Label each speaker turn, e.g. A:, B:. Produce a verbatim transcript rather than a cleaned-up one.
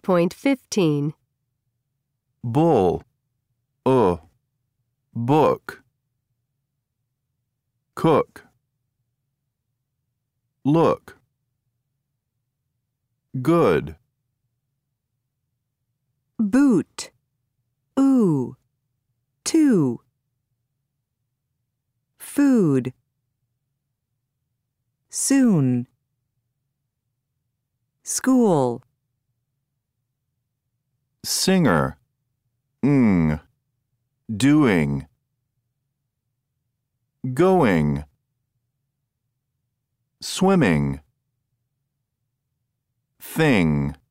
A: point fifteen.
B: Bull, uh, book. Cook, look. Good,
A: Boot, ooh, two. Food, soon. School,
B: singer, ng. Doing, going. Swimming, thing.